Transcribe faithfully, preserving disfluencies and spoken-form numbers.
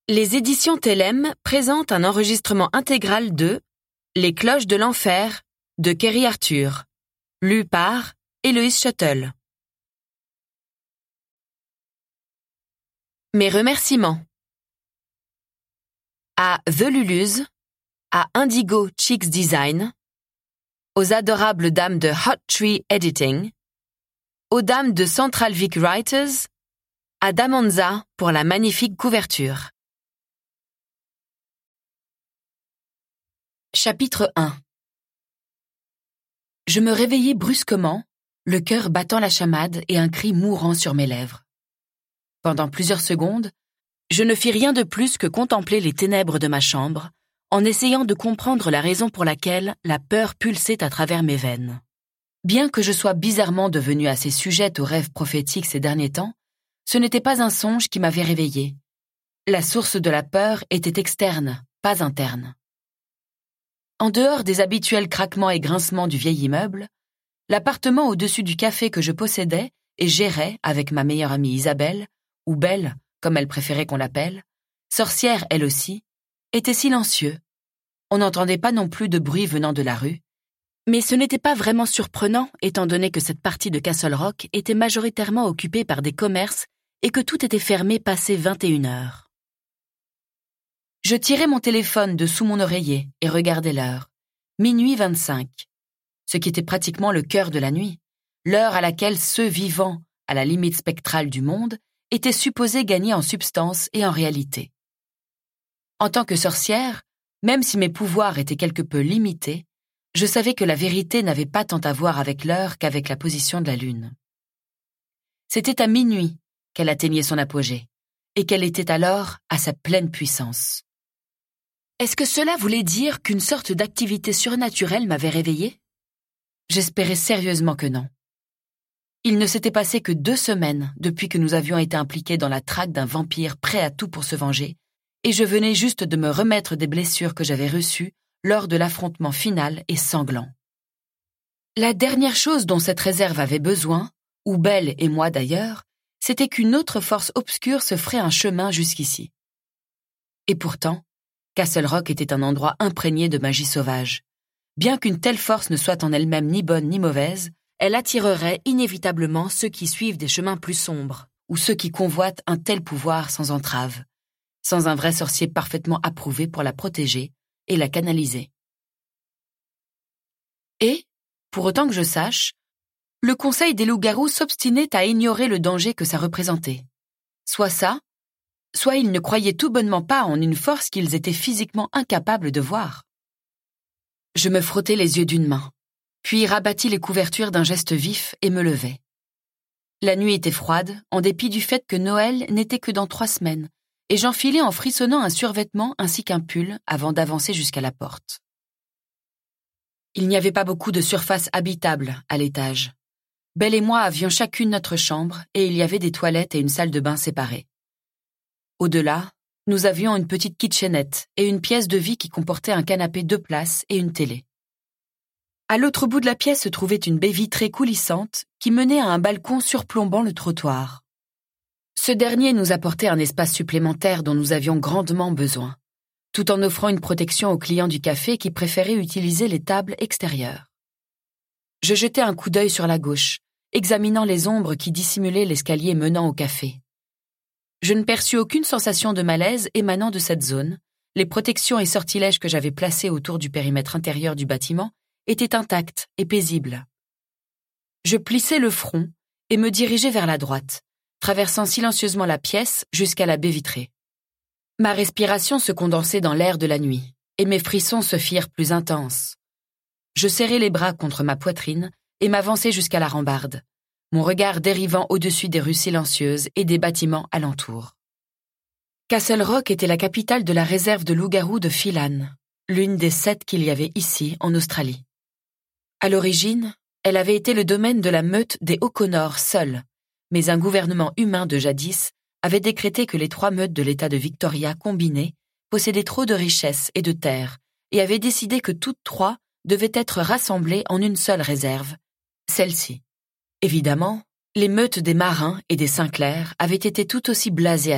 Les éditions Tellem présentent un enregistrement intégral de Les cloches de l'enfer de Kerry Arthur, lu par Héloïse Schottel. Mes remerciements à The Lulus, à Indigo Chicks Design, aux adorables dames de Hot Tree Editing, aux dames de Central Vic Writers, à Damonza pour la magnifique couverture. Chapitre un. Je me réveillai brusquement, le cœur battant la chamade et un cri mourant sur mes lèvres. Pendant plusieurs secondes, je ne fis rien de plus que contempler les ténèbres de ma chambre, en essayant de comprendre la raison pour laquelle la peur pulsait à travers mes veines. Bien que je sois bizarrement devenue assez sujette aux rêves prophétiques ces derniers temps, ce n'était pas un songe qui m'avait réveillée. La source de la peur était externe, pas interne. En dehors des habituels craquements et grincements du vieil immeuble, l'appartement au-dessus du café que je possédais et gérais avec ma meilleure amie Isabelle, ou Belle, comme elle préférait qu'on l'appelle, sorcière elle aussi, était silencieux. On n'entendait pas non plus de bruit venant de la rue, mais ce n'était pas vraiment surprenant étant donné que cette partie de Castle Rock était majoritairement occupée par des commerces et que tout était fermé passé vingt et une heures. Je tirai mon téléphone de sous mon oreiller et regardai l'heure. Minuit vingt-cinq. Ce qui était pratiquement le cœur de la nuit, l'heure à laquelle ceux vivant à la limite spectrale du monde étaient supposés gagner en substance et en réalité. En tant que sorcière, même si mes pouvoirs étaient quelque peu limités, je savais que la vérité n'avait pas tant à voir avec l'heure qu'avec la position de la lune. C'était à minuit qu'elle atteignait son apogée, et qu'elle était alors à sa pleine puissance. Est-ce que cela voulait dire qu'une sorte d'activité surnaturelle m'avait réveillée? J'espérais sérieusement que non. Il ne s'était passé que deux semaines depuis que nous avions été impliqués dans la traque d'un vampire prêt à tout pour se venger, et je venais juste de me remettre des blessures que j'avais reçues lors de l'affrontement final et sanglant. La dernière chose dont cette réserve avait besoin, ou Belle et moi d'ailleurs, c'était qu'une autre force obscure se ferait un chemin jusqu'ici. Et pourtant, Castle Rock était un endroit imprégné de magie sauvage. Bien qu'une telle force ne soit en elle-même ni bonne ni mauvaise, elle attirerait inévitablement ceux qui suivent des chemins plus sombres, ou ceux qui convoitent un tel pouvoir sans entrave, sans un vrai sorcier parfaitement approuvé pour la protéger et la canaliser. Et, pour autant que je sache, le conseil des loups-garous s'obstinait à ignorer le danger que ça représentait. Soit ça, soit ils ne croyaient tout bonnement pas en une force qu'ils étaient physiquement incapables de voir. Je me frottai les yeux d'une main, puis rabattis les couvertures d'un geste vif et me levai. La nuit était froide, en dépit du fait que Noël n'était que dans trois semaines, et j'enfilai en frissonnant un survêtement ainsi qu'un pull avant d'avancer jusqu'à la porte. Il n'y avait pas beaucoup de surface habitable à l'étage. Belle et moi avions chacune notre chambre et il y avait des toilettes et une salle de bain séparées. Au-delà, nous avions une petite kitchenette et une pièce de vie qui comportait un canapé deux places et une télé. À l'autre bout de la pièce se trouvait une baie vitrée coulissante qui menait à un balcon surplombant le trottoir. Ce dernier nous apportait un espace supplémentaire dont nous avions grandement besoin, tout en offrant une protection aux clients du café qui préféraient utiliser les tables extérieures. Je jetai un coup d'œil sur la gauche, examinant les ombres qui dissimulaient l'escalier menant au café. Je ne perçus aucune sensation de malaise émanant de cette zone. Les protections et sortilèges que j'avais placés autour du périmètre intérieur du bâtiment étaient intacts et paisibles. Je plissai le front et me dirigeai vers la droite, traversant silencieusement la pièce jusqu'à la baie vitrée. Ma respiration se condensait dans l'air de la nuit, et mes frissons se firent plus intenses. Je serrai les bras contre ma poitrine et m'avançai jusqu'à la rambarde, mon regard dérivant au-dessus des rues silencieuses et des bâtiments alentour. Castle Rock était la capitale de la réserve de loups-garous de Phelan, l'une des sept qu'il y avait ici, en Australie. À l'origine, elle avait été le domaine de la meute des O'Connor seuls, mais un gouvernement humain de jadis avait décrété que les trois meutes de l'État de Victoria combinées possédaient trop de richesses et de terres et avait décidé que toutes trois devaient être rassemblées en une seule réserve, celle-ci. Évidemment, les meutes des Marins et des Sinclair avaient été tout aussi blasées à